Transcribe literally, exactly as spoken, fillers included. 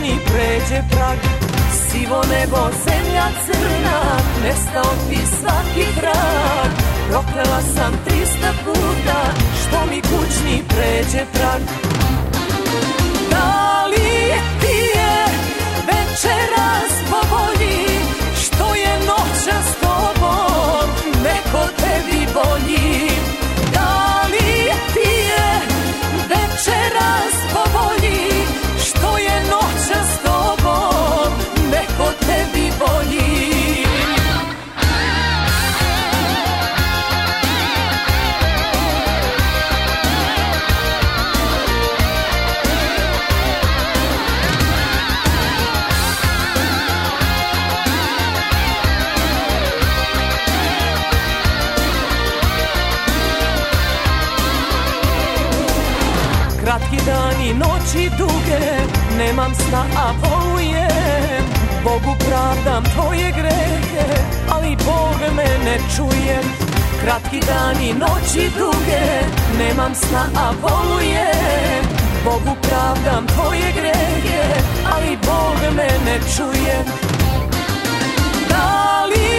kućni pređe prag. Sivo nebo, zemlja crna, nestao ti svaki trag. Proklela sam trista puta, što mi kućni pređe prag. Da li ti je večeras po volji, što je noća s tobom, neko tebi bolji? Da li ti je večeras po volji, što je noća s tobom, neko tebi bolji? Kratki dani, noći duge, nemam sna, a volujem. Bogu pravdam tvoje grehe, ali Bog me ne čuje. Kratki dani, noći duge, nemam sna, a volujem. Bogu pravdam tvoje grehe, ali Bog me ne čuje. Da li